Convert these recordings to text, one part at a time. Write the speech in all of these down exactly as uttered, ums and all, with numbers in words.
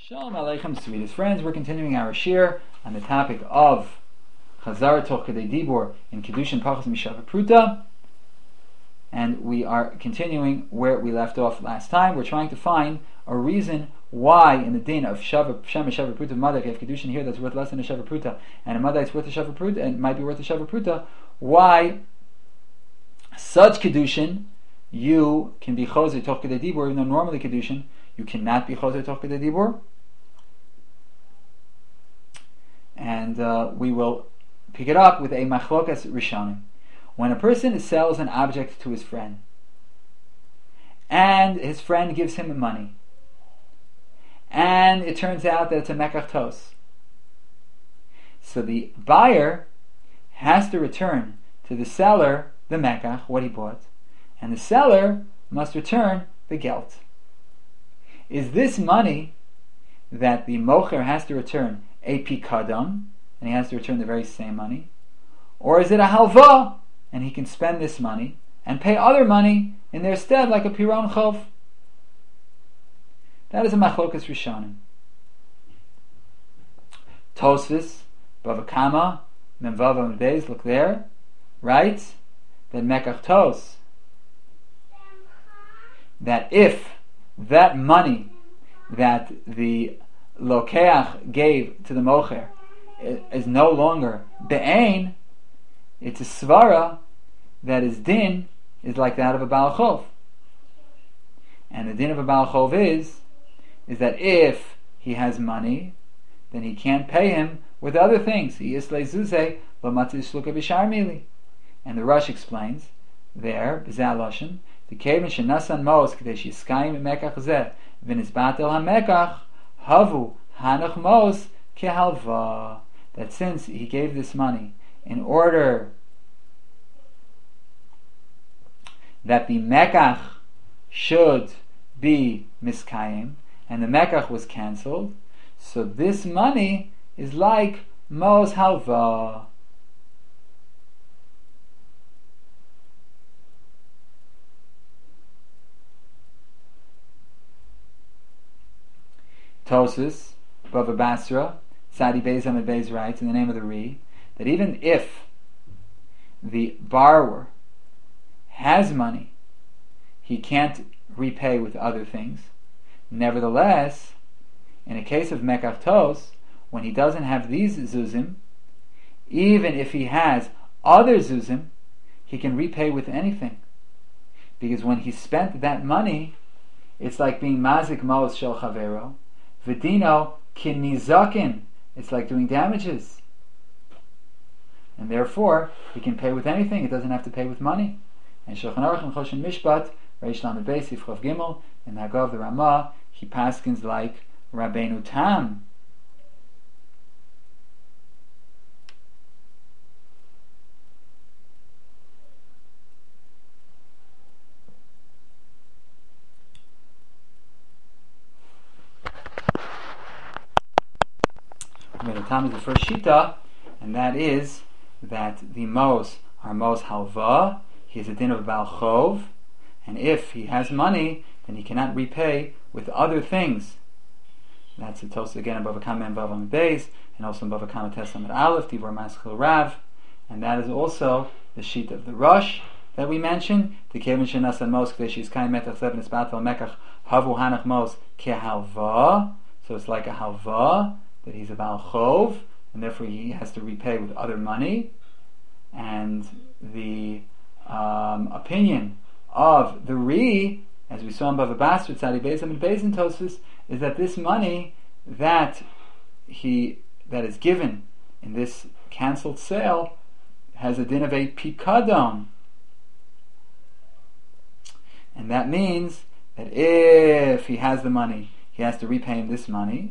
Shalom Aleichem, sweetest friends. We're continuing our shir on the topic of Chazar Toch Kedei Dibur in Kedushin Pachas Mishava Pruta, and we are continuing where we left off last time. We're trying to find a reason why in the din of Shava Shem Shava Pruta Madai, if you have Kedushin here that's worth less than a Shava Pruta, and a Madai it's worth a Shava Pruta, and it might be worth a Shava Pruta, why such Kedushin you can be Choser Toch Kedei Dibur, even though normally Kedushin you cannot be Choser Toch Kedei Dibur. And uh, we will pick it up with a machlokas rishonim. When a person sells an object to his friend, and his friend gives him money, and it turns out that it's a mekach tos, so the buyer has to return to the seller the mekach, what he bought, and the seller must return the gelt. Is this money that the mocher has to return a pikadon, and he has to return the very same money? Or is it a halva, and he can spend this money and pay other money in their stead, like a piron chov? That is a machlokas rishonim. Tosfos, Bava Kama, Memvava Mbeis, look there, writes that mekach tos, that if that money that the Lokeach gave to the mocher is no longer be'ain, it's a svara that his din is like that of a Baal Chov. And the din of a Baal Chov is is that if he has money, then he can't pay him with other things. And the Rush explains there, B'zeh the Kevin shenasan mos k'dei shiskayim mekach zeh v'nisbatel hamekach havu hanach mos kehalva, that since he gave this money in order that the mekach should be miskayim, and the mekach was cancelled, so this money is like mos halva. Tosfos, Bava Basra, Sadi Beis Amid Beis writes in the name of the Ri that even if the borrower has money, he can't repay with other things. Nevertheless, in a case of mekach tos, when he doesn't have these zuzim, even if he has other zuzim, he can repay with anything, because when he spent that money, it's like being mazik mos shel chavero. V'dino kinizakin, it's like doing damages, and therefore he can pay with anything. It doesn't have to pay with money. And Shulchan Aruch and Choshen Mishpat, Reish Lamed Beis Sifchav Gimel, in the Hagav the Ramah, he paskins like Rabbeinu Tam. Rabbeinu Tam is the first shita, and that is that the mos are mos halva. He is a din of Baal Chov, and if he has money, then he cannot repay with other things. That's the Tosfos again in Bava Kama and Bava Beis, and also in Bava Kama Tes Amud Aleph, Divor Maschil Rav, and that is also the sheet of the Rush that we mentioned. The Kevin shenasan mos k'dei shiskayim metach zev nisbatel mekach havu hanach mos kehalva. So it's like a halva that he's a Baal Chov, and therefore he has to repay with other money. And the um, opinion of the Ri, as we saw in Bava Basra, Tzadi Beis Amid Beis in Tosfos, is that this money that he that is given in this cancelled sale has a din of a pikadon, and that means that if he has the money, he has to repay him this money,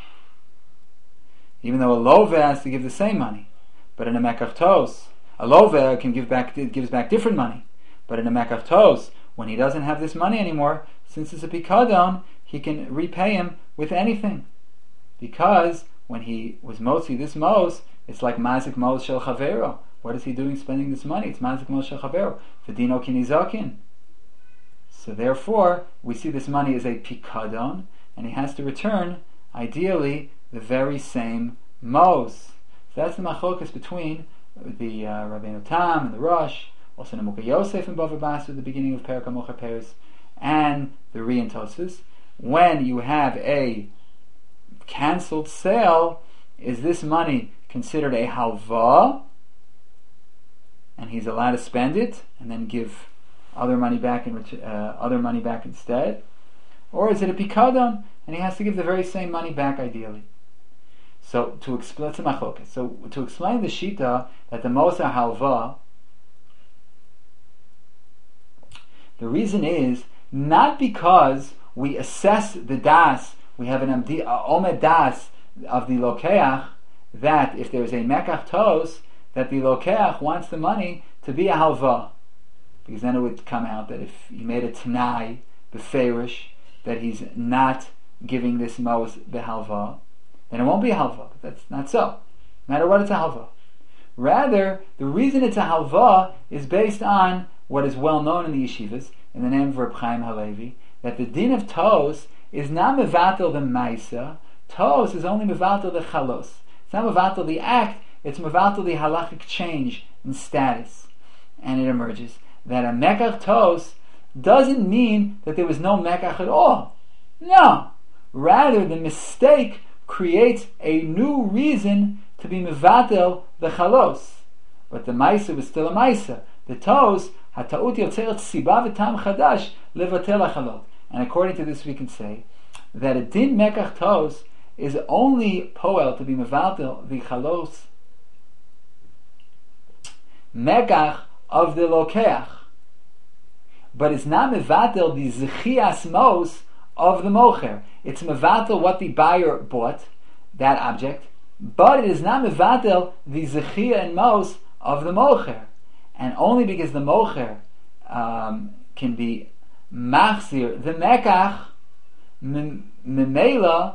even though a love has to give the same money. But in a mekach tos, a love can give back gives back different money. But in a mekach tos, when he doesn't have this money anymore, since it's a pikadon, he can repay him with anything, because when he was motzi this mos, it's like mazik mos shel chavero. What is he doing spending this money? It's mazik mos shel chavero. V'dino kinizakin. So therefore, we see this money is a pikadon, and he has to return ideally the very same mos. So that's the machlokas between the uh, Rabbeinu Tam and the Rosh, also the Mukha Yosef and Bava Basra at the beginning of Perek HaMocher Peres, and the Ri and Tosfos. When you have a cancelled sale, is this money considered a halva, and he's allowed to spend it and then give other money back in uh, other money back instead, or is it a pikadon and he has to give the very same money back ideally? So to explain, so to explain the shita that the mosa halva, the reason is not because we assess the das, we have an amdi, uh, omed das of the lokeach, that if there is a mekach tos, that the lokeach wants the money to be a halva, because then it would come out that if he made a tanai beferish that he's not giving this mos behalva, then it won't be a halva. But that's not so. No matter what, it's a halva. Rather, the reason it's a halva is based on what is well known in the yeshivas, in the name of Reb Chaim Halevi, that the din of tos is not mevatel the maisa. Tos is only mevatel the chalos. It's not mevatel the act, it's mevatel the halachic change in status. And it emerges that a mekach tos doesn't mean that there was no mekach at all. No. Rather, the mistake creates a new reason to be mevatel the chalos. But the maisa was still a maisa. The tos, hata'ut yotzeret siba v'tam chadash levatel hachalot. And according to this we can say that a din mekach tos is only poel to be mevatel the chalos mekach of the lokeach, but it's not mevatel the zechias mos of the mocher. It's mevatel what the buyer bought, that object, but it is not mevatel the zechia and mos of the mocher. And only because the mocher um, can be machzir the mekach, memela,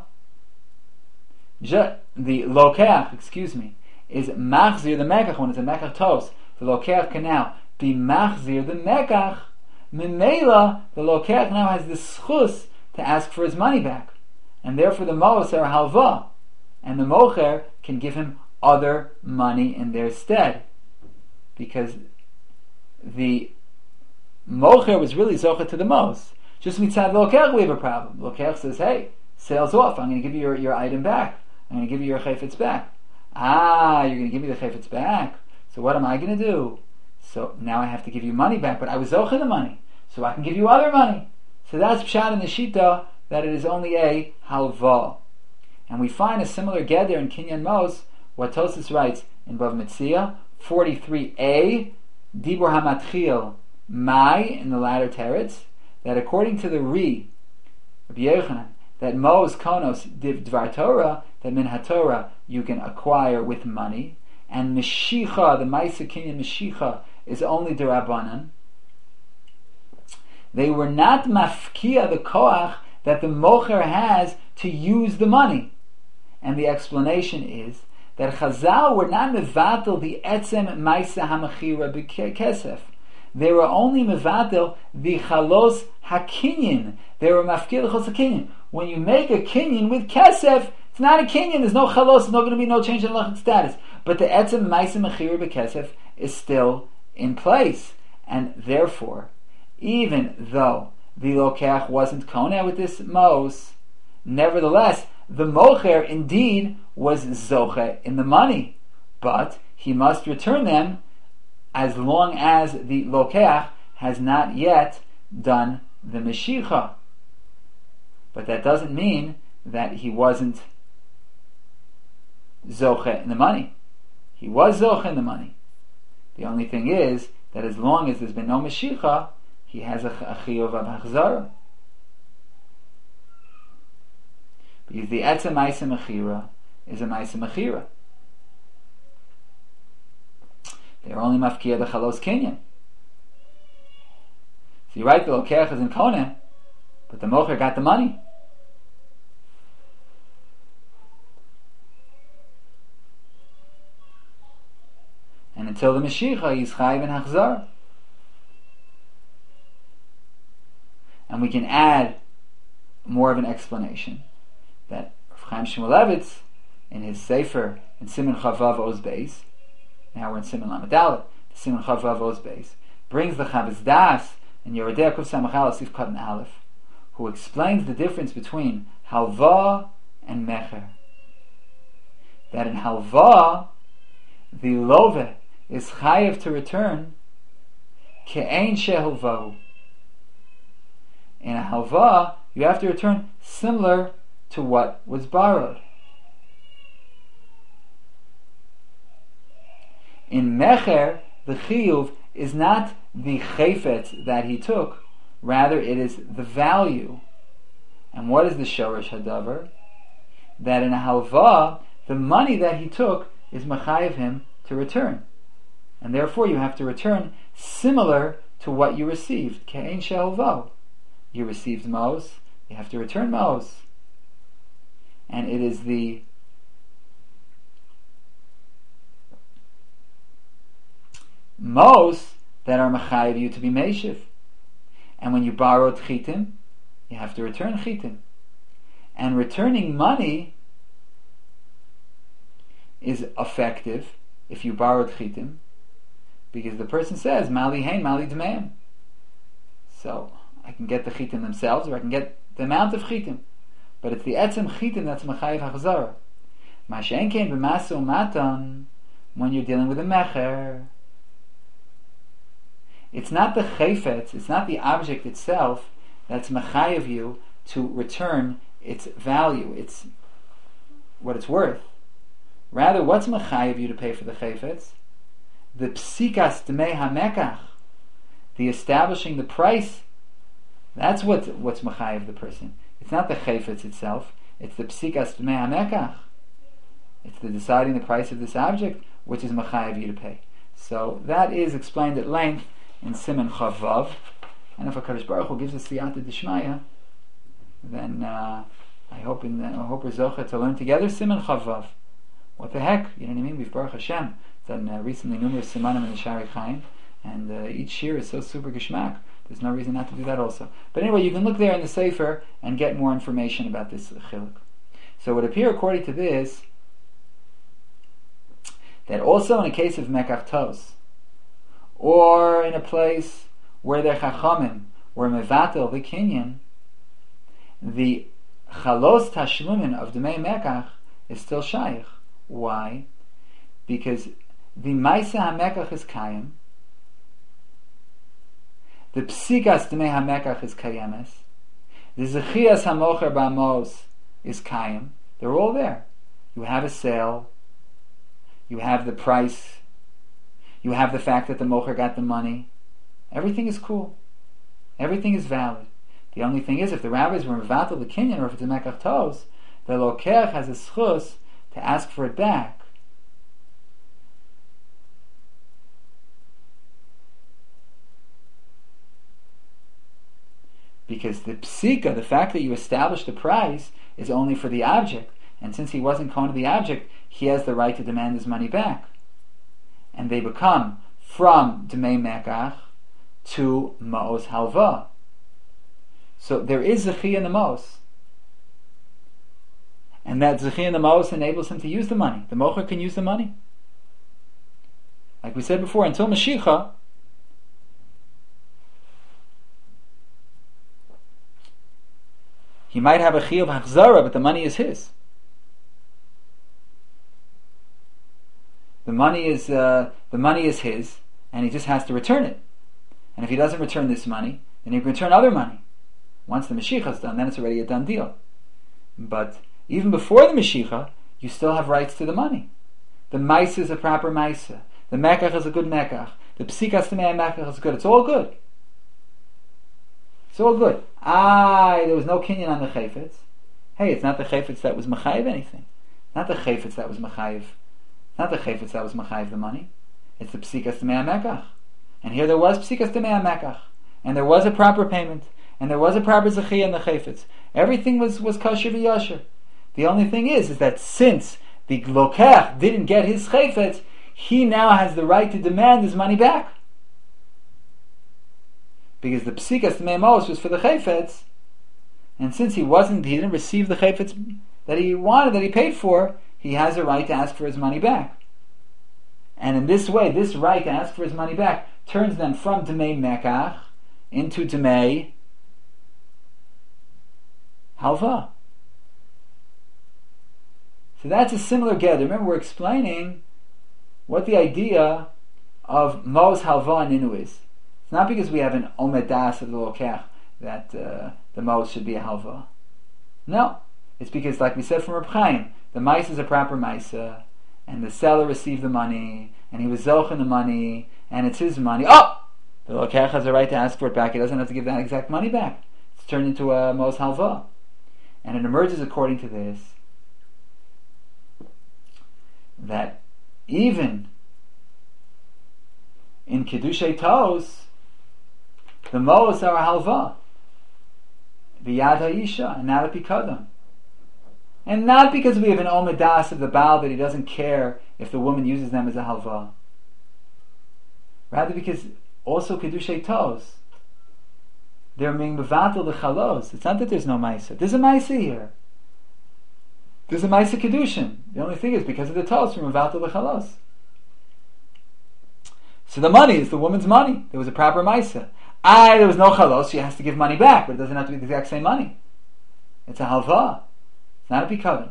the lokeach, excuse me, is machzir the mekach when it's a mekach tos. The lokeach can now be machzir the mekach. Memela, the lokeach now has the schus to ask for his money back, and therefore the mos are halva, and the mocher can give him other money in their stead, because the mocher was really zocha to the mos. Just mitzad lokeach we have a problem. Lokeach says, "Hey, sales off. I'm going to give you your, your item back. I'm going to give you your chayfetz back." Ah, you're going to give me the chayfetz back. So what am I going to do? So now I have to give you money back, but I was zocha the money, so I can give you other money. So that's pshat in the shita that it is only a halva. And we find a similar geder in Kinyan Mos, what Tosfos writes in Bav Metzia forty-three a, Dibur HaMatchil Mai in the latter teretz, that according to the Ri, Rabbi Yochanan, that Mos Konos Div Dvar Torah, that Min HaTorah you can acquire with money, and Meshicha, the Maisa Kinyan Meshicha, is only D'Rabbanan. They were not mafkia the koach that the mocher has to use the money. And the explanation is that Chazal were not mevatel the etzem maisa hamachira b'kesef. They were only mevatel the chalos hakinyin. They were mafkia the chalos hakinyin. When you make a kinyin with kesef, it's not a kinyin. There's no chalos. There's not going to be no change in halachic status. But the etzem maisa machira b'kesef is still in place, and therefore, even though the lokeach wasn't koneh with this mos, nevertheless, the mocher indeed was zoche in the money, but he must return them as long as the lokeach has not yet done the meshicha. But that doesn't mean that he wasn't zoche in the money. He was zoche in the money. The only thing is that as long as there's been no meshicha, he has a, a chiyuv of hachzara. Because the etzem ma'isa mechira is a ma'isa mechira. They're only mafkia the chalos kinyan. So you're right, the lokeach is in koneh, but the mocher got the money. And until the meshicha, he's chayiv in hachzara. And we can add more of an explanation that Chaim Shmulevitz, in his Sefer, in Siman Chavav Oz Beis, now we're in Siman Lamed Dalet, Siman Chavav Oz Beis, brings the Chavez Das in Yerodei Kuf Samach Aleph Sif Katan Aleph, who explains the difference between halva and mecher. That in halva, the love is chayev to return ke'ein shehalvahu. In a halva, you have to return similar to what was borrowed. In mecher, the chiyuv is not the chayfetz that he took, rather it is the value. And what is the shorish hadavar? That in a halva, the money that he took is machayev him to return. And therefore you have to return similar to what you received. Ke'ein shehalvahu. You received mos, you have to return mos. And it is the mos that are machayev you to be meishiv. And when you borrowed chitim, you have to return chitim. And returning money is effective if you borrowed chitim, because the person says, Mali hein, Mali dmeim. So, I can get the chitim themselves, or I can get the amount of chitim. But it's the etzem chitim that's machayev hachzara. Mashen kein b'masu matan, when you're dealing with a mecher, it's not the chayfetz, it's not the object itself that's machayev you to return its value, its what it's worth. Rather, what's machayev you to pay for the chayfetz? The psikas dmei hamekach, the establishing the price. That's what what's machayev the person. It's not the chayfetz itself. It's the psikas dmei hamekach. It's the deciding the price of this object, which is machayev you to pay. So that is explained at length in Siman Chavav. And if HaKadosh Baruch Hu gives us the Siyata D'Shmaya, then uh, I hope in the, I hope we're zocha to learn together Siman Chavav. What the heck? You know what I mean? We've Baruch Hashem done uh, recently numerous simanim in the Shari Chaim, and uh, each year is so super geshmak. There's no reason not to do that also. But anyway, you can look there in the Sefer and get more information about this chiluk. So it would appear, according to this, that also in a case of mekach tos, or in a place where they're chachamim, or mevatel the kinyan, the chalos tashlumin of Dmei Mekach is still shaykh. Why? Because the Maisa HaMekach is Kayim, the Psikas Dmei HaMekach is Kayemes, the Zechias HaMocher Ba'amos is Kayim. They're all there. You have a sale, you have the price, you have the fact that the Mocher got the money. Everything is cool. Everything is valid. The only thing is, if the rabbis were mevatel the kinyan, or if it's a mekach tos, the lokech has a schus to ask for it back. Because the psika, the fact that you established the price, is only for the object, and since he wasn't kohen of the object, he has the right to demand his money back. And they become from Dmei Mekach to Ma'os Halva. So there is Zechi in the Ma'os. And that Zechi in the Ma'os enables him to use the money. The Mocher can use the money. Like we said before, until Mashiach, he might have a Chi of Hachzara, but the money is his. The money is uh, the money is his, and he just has to return it. And if he doesn't return this money, then he can return other money. Once the Mashiach is done, then it's already a done deal. But even before the Mashiach, you still have rights to the money. The Maisa is a proper Maisa. The Mekach is a good Mekach. The Psikas Dmei Mekach is good. It's all good. It's all good. Ah, there was no kinyan on the Chayfetz. Hey, it's not the Chayfetz that was Machayev anything. Not the Chayfetz that was Machayev. Not the Chayfetz that was Machayev the money. It's the Psikas Dmei Mekach. And here there was Psikas Dmei Mekach. And there was a proper payment. And there was a proper Zechiyah in the Chayfetz. Everything was, was kosher v'yasher. The only thing is, is that since the Lokech didn't get his Chayfetz, he now has the right to demand his money back. Because the Psikas Dmei Mos was for the Chayfetz, and since he wasn't, he didn't receive the Chayfetz that he wanted, that he paid for, he has a right to ask for his money back. And in this way, this right to ask for his money back turns them from Demei Mekach into Demei Halva. So that's a similar gather. Remember, we're explaining what the idea of Mos Halva Ninu is. It's not because we have an Omedas of the Lokech that uh, the Mos should be a Halva. No. It's because, like we said from Reb Chaim, the Maisa is a proper Maisa, and the seller received the money, and he was Zoch in the money, and it's his money. Oh! The Lokech has a right to ask for it back. He doesn't have to give that exact money back. It's turned into a Mos Halva. And it emerges according to this that even in Kiddushay Tos, the Mos are a Halva. The Yad HaIsha, and not a Pikadon. And not because we have an Omedas of the Baal that he doesn't care if the woman uses them as a Halva. Rather because also Kiddushay Tos, they're being mevatel the chalos. It's not that there's no Maisa. There's a Maisa here. There's a Maisa Kiddushin. The only thing is because of the Tos, we're mevatel the chalos. So the money is the woman's money. There was a proper Maisa. I, there was no chalos, she has to give money back, but it doesn't have to be the exact same money. It's a halva. It's not a pikadon.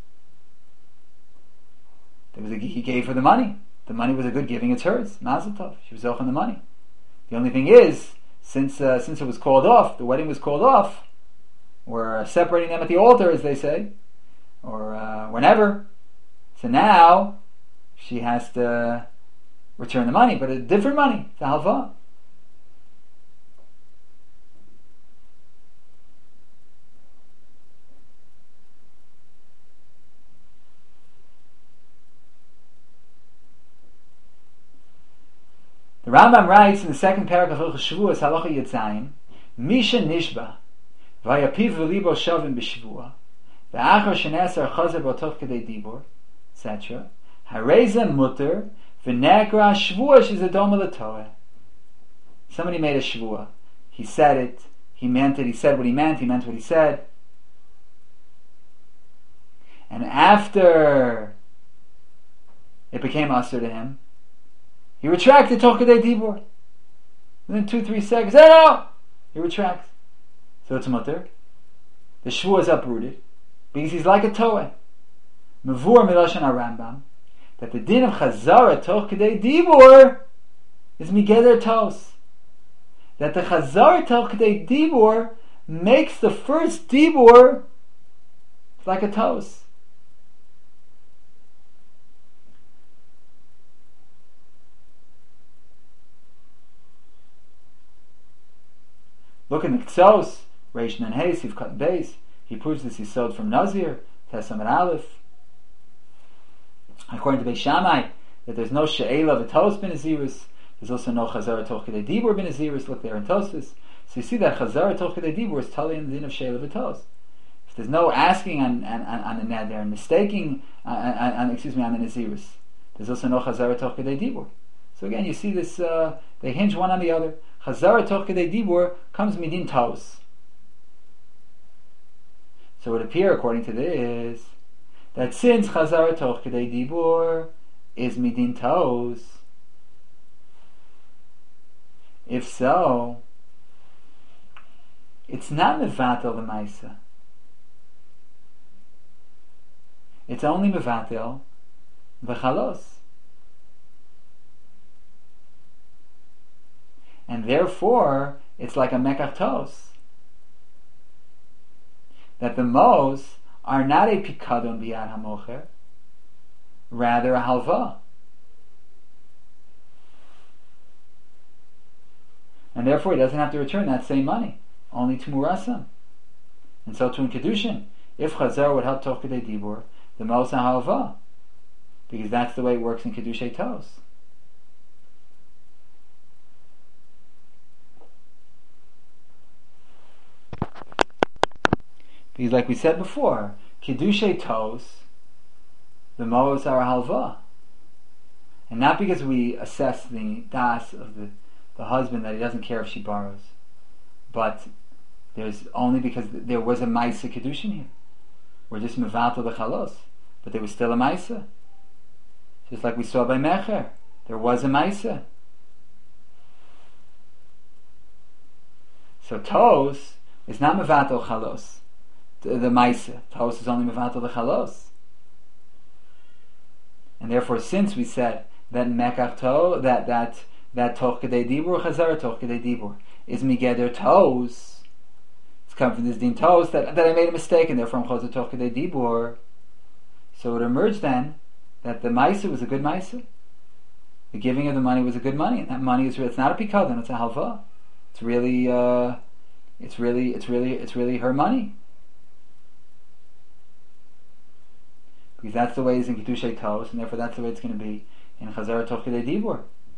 There was a, he gave her the money. The money was a good giving, it's hers. Mazel tov. She was zoching the money. The only thing is, since uh, since it was called off, the wedding was called off, we're separating them at the altar, as they say, or uh, whenever. So now, she has to return the money, but a different money. It's a halva. The Rambam writes in the second paragraph of Hilchos Shavuos, Halacha Yitzayin, Misha Nishba, Vayapiv v'libo shavim b'Shavua, V'achar shenesar chazer b'otoch kedei dibur, et cetera. Hareza mutter, V'nekra Shavua shizadom l'toeh. Somebody made a Shavua. He said it. He meant it. He said what he meant. He meant what he said. And after it became usher to him, he retracted Toch Kedei Dibur. Within two, three seconds, hey no! He retracts. So it's mutter. The Shvuah is uprooted because he's like a Toeh. Mavur Miloshan HaRambam that the din of Chazara Toch Kedei Dibur is Migeder Tos. That the Chazara Toch Kedei Dibur makes the first Dibur like a Tos. Look in the Ksos, Reish Nun Hey, Sif Kat Beis. He proves this Yisod from Nazir, Testament Aleph. According to Beis Shammai, that there's no She'ela V'Tos Ben Azirus. There's also no Chazara Toch Kedei Dibur Ben Azirus. Look there in Tosfos. So you see that Chazara Toch Kedei Dibur is totally in the din of She'ela V'Tos. If there's no asking on on, on the Neder and mistaking on, on, on excuse me on the Nazirus, there's also no Chazara Toch Kedei Dibur. So again, you see this. Uh, they hinge one on the other. Chazara Toch Kedei Dibur comes midin Tos. So it would appear, according to this, that since Chazara Toch Kedei Dibur is midin Tos, if so, it's not mevatel the Maisa. It's only mevatel the Chalos. And therefore, it's like a Mekach Tos. That the Mos are not a Pikadon B'Yad HaMocher, rather a Halva. And therefore, he doesn't have to return that same money, only to Murasam. And so to in Kedushin, if Chazar would help Toch Kedei Dibur, the Mos are Halva. Because that's the way it works in Kedushay Tos. Because like we said before, Kiddushay Tos, the Mos are a halva. And not because we assess the das of the, the husband that he doesn't care if she borrows, but there's only because there was a Maisa Kiddushin here. were just mevatel the chalos, but there was still a maisa. Just like we saw by Mecher, there was a maisa. So Tos is not mevatel chalos, the, the maisa. Tos is only mevatel the chalos. And therefore, since we said that mekach to, that that that toch kedei dibur chazara toch kedei dibur is migeder Tos, it's come from this din Tos that that I made a mistake and therefore I'm chazar toch kedei dibur. So it emerged then that the maisa was a good maisa. The giving of the money was a good money, and that money is it's not a pikadon, it's a halva. It's really, uh, it's really, it's really, it's really her money. Because that's the way it's in Kedushay Tos, and therefore that's the way it's going to be in Chazara Toch Kedei Dibur.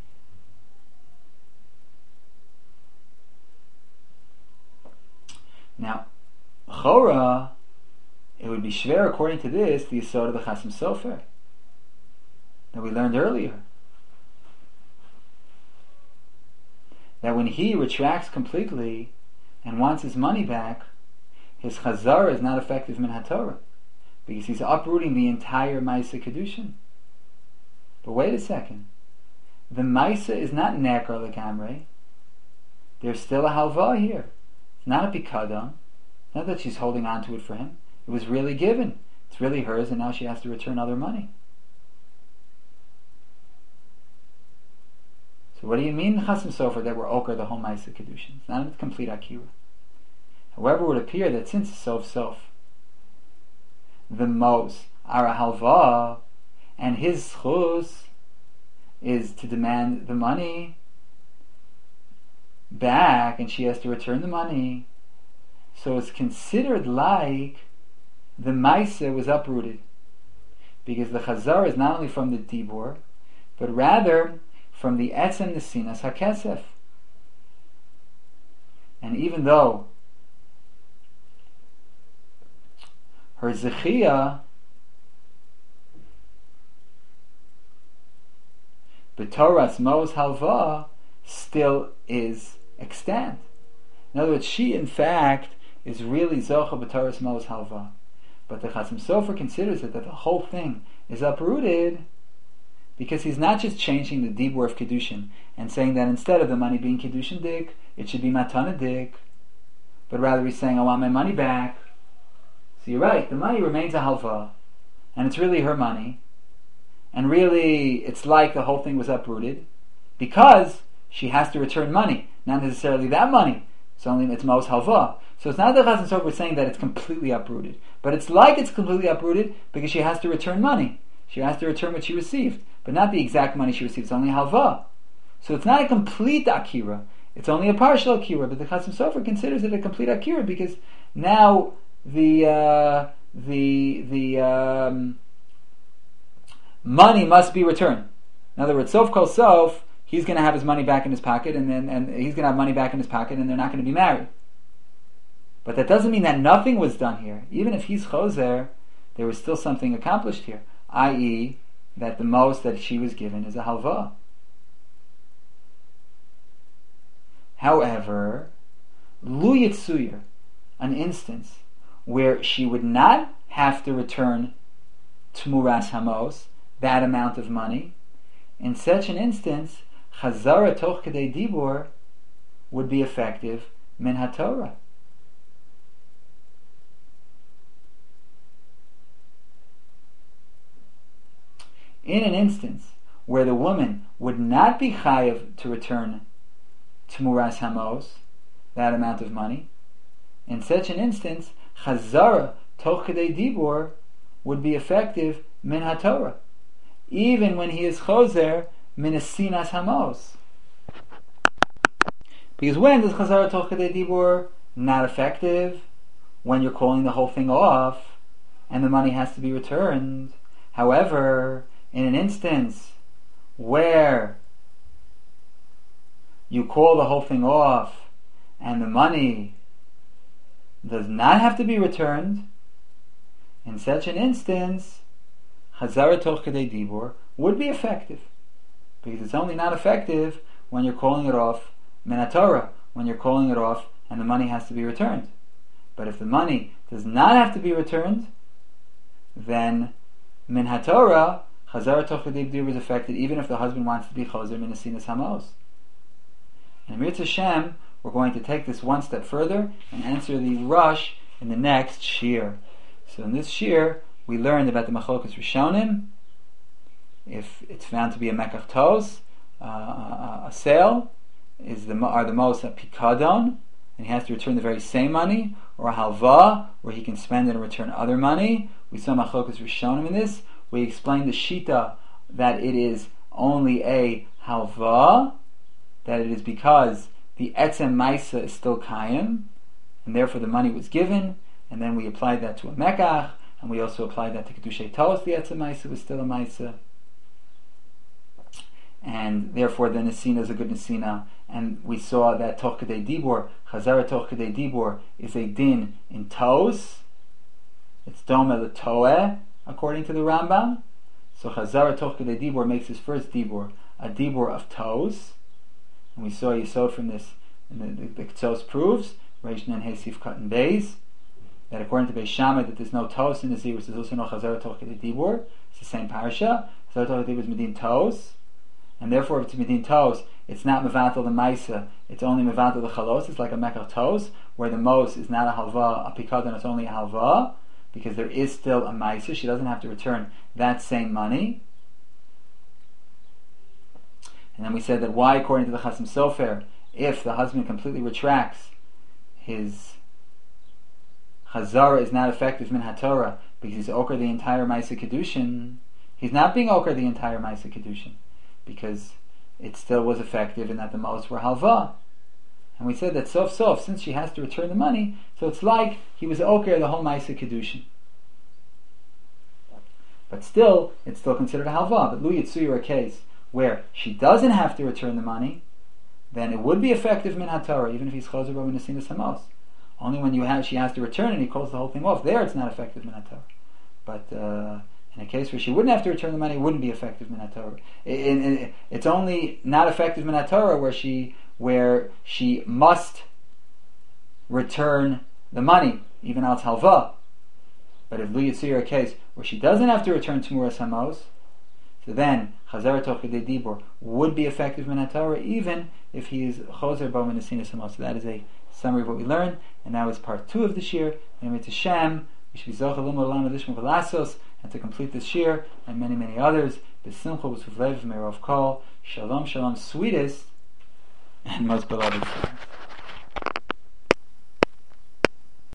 Now, Chora, it would be shver according to this, the Yisod of the Chasam Sofer that we learned earlier. That when he retracts completely and wants his money back, his Chazara is not effective min HaTorah, because he's uprooting the entire Maisa Kedushin. But wait a second. The Maisa is not Nekar Legamrei. There's still a Halva here. It's not a Pikadon. It's not that she's holding on to it for him. It was really given. It's really hers, and now she has to return other money. So what do you mean, Chasam Sofer, that we're Oker the whole Maisa Kedushin? It's not a complete Akira. However, it would appear that since Sof Sof, the Mos are a Halva, and his Chus is to demand the money back, and she has to return the money, so it's considered like the Maisa was uprooted, because the Chazar is not only from the Dibur, but rather from the Etzem Nesinas HaKesef. And even though her Zechiyah B'Toras Mos Halva still is extant. In other words, she in fact is really Zocha B'Toras Mos Halva. But the Chasam Sofer considers it that the whole thing is uprooted because he's not just changing the Dibur of Kedushin and saying that instead of the money being Kedushin Dik, it should be Matana Dik, but rather he's saying, I want my money back. So you're right, the money remains a halva, and it's really her money, and really it's like the whole thing was uprooted because she has to return money, not necessarily that money. It's only it's Mos halva. So it's not that Chasam Sofer is saying that it's completely uprooted, but it's like it's completely uprooted because she has to return money. She has to return what she received, but not the exact money she received. It's only halva. So it's not a complete akira. It's only a partial akira, but the Chasam Sofer considers it a complete akira because now the uh, the the um, money must be returned. In other words, sof kol sof, he's going to have his money back in his pocket, and then and he's going to have money back in his pocket, and they're not going to be married. But that doesn't mean that nothing was done here. Even if he's choser, there was still something accomplished here, that is, that the most that she was given is a halva. However, lu yitzuyer, an instance where she would not have to return tmuras hamos, that amount of money, in such an instance, chazara toch kedei dibur would be effective min haTorah. In an instance where the woman would not be chayav to return tmuras hamos, that amount of money, in such an instance, chazara toch kedei dibur would be effective min haTorah, even when he is choser min esinas hamos. Because when does chazara toch kedei dibur not effective? When you're calling the whole thing off and the money has to be returned. However, in an instance where you call the whole thing off and the money does not have to be returned, in such an instance, Chazara toch kedei dibur would be effective, because it's only not effective when you're calling it off min haTorah, when you're calling it off and the money has to be returned. But if the money does not have to be returned, then min haTorah, Chazara toch kedei b'diur is affected even if the husband wants to be choser min asinas hamos. And Mirz Hashem, we're going to take this one step further and answer the rush in the next shir. So in this shir, we learned about the Machlokas Rishonim. If it's found to be a mekach tos, uh, a, a sale, is the are the most a pikadon, and he has to return the very same money, or a halva, where he can spend it and return other money. We saw Machlokas Rishonim in this. We explained the shita that it is only a halva, that it is because the etzem maisa is still kayim, and therefore the money was given, and then we applied that to a mekach, and we also applied that to kedushay tos, the etzem maisa was still a maisa, and therefore the nesina is a good nesina. And we saw that toch kedei dibur, chazara toch kedei dibur, is a din in tos. It's doma the toeh, according to the Rambam. So chazara toch kedei dibur makes his first dibur a dibur of tos. And we saw Yisod from this, and the, the, the Ktsos proves, Reish Nen Hesif Katan Beis, that according to Beis Shammai, that there's no tos in the Zibur, there's also no chazara toch kedei dibur. It's the same parsha. Chazara toch kedei dibur is medin tos. And therefore, if it's medin tos, it's not mevatel the maisa, it's only mevatel the chalos. It's like a mekach tos, where the mos is not a halva, a pikadon, it's only a halva, because there is still a maisa. She doesn't have to return that same money. And then we said that why, according to the Chasam Sofer, if the husband completely retracts his chazara is not effective min haTorah, because he's oker the entire maisa kedushin. He's not being oker the entire maisa kedushin, because it still was effective and that the mos were halva. And we said that sof sof, since she has to return the money, so it's like he was oker the whole maisa kedushin. But still, it's still considered a halva. But lu yitzuy a case where she doesn't have to return the money, then it would be effective min haTorah, even if he's choser bo min asinas hamos. Only when you have she has to return and he calls the whole thing off, there it's not effective min haTorah. But uh, in a case where she wouldn't have to return the money, it wouldn't be effective min haTorah. In, in, it's only not effective min haTorah where she where she must return the money, even al halva. But if lu yitzir a case where she doesn't have to return tmuras hamos, so then chazara toch kedei dibur would be effective min haTorah, even if he is choser bo min asinas hamos. So that is a summary of what we learned, and that was part two of the shir. And to Shem, we should be zocheh limud olam adishma v'lasos, and to complete this shir and many many others. B'simcha v'suvlev me'rov kol. Shalom, shalom, sweetest and most beloved.